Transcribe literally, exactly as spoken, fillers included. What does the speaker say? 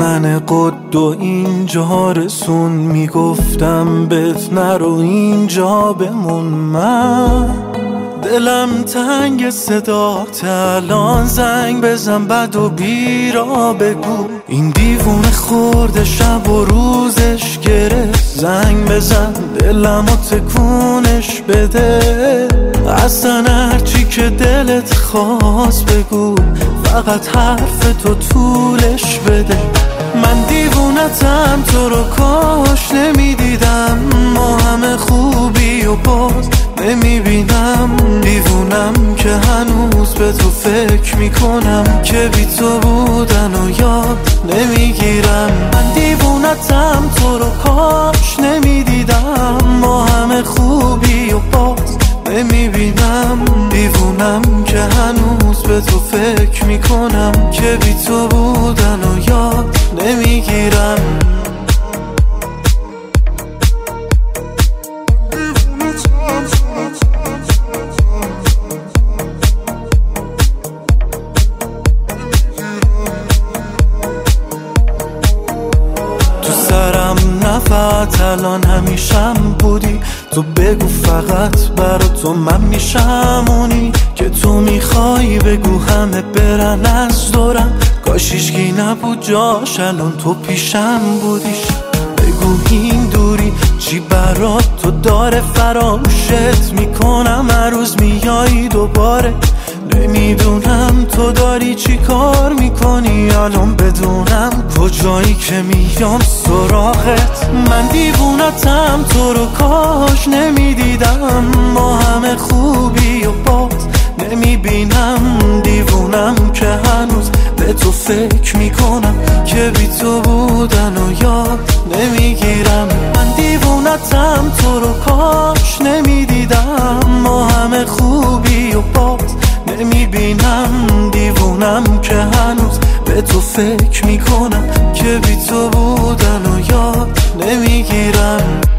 من قد و اینجا رسون، میگفتم بهت نرو اینجا بمون. من دلم تنگ صدات الان، زنگ بزن بد و بیرا بگو. این دیوونه خورده شب و روزش گرفت، زنگ بزن دلم و تکونش بده. اصلا هرچی که دلت خواست بگو، فقط حرف تو طولش بده. من دیوونتم تو رو کاش نمیدیدم، ما همه خوبی و باز نمیبینم. دیوونم که هنوز به تو فکر میکنم، که بی تو بودن و یاد نمیگیرم. من دیوونتم تو رو کاش نمیدیدم، ما همه خوبی و باز نمیبینم. دیوونم که هنوز به تو فکر میکنم، که بی تو بودن و یاد نمیگیرم. تو سرم نفت الان همیشم بودی، تو بگو فقط برا تو من میشم اونی که تو میخوای. بگو همه برن از دورم، کاش هیچکی نبود جاش الان تو پیشم بودیش. بگو این دوری چی برات تو داره، فراموشت میکنم هر روز میای دوباره. نمیدونم تو داری چی کار میکنی الان، بدونم کجایی که میام سراغت. من دیوونتم تو رو کاش نمیدیدم، ما همه خوبی و باز نمیبینم. دیوونم که هنوز به تو فکر میکنم، که بی تو بودن و یاد نمیگیرم. من دیوونتم تو رو کاش نمیدیدم، ما همه خوبی و باز نمیبینم. دیوونم که هنوز به تو فکر میکنم، که بی تو بودن و یاد نمیگیرم.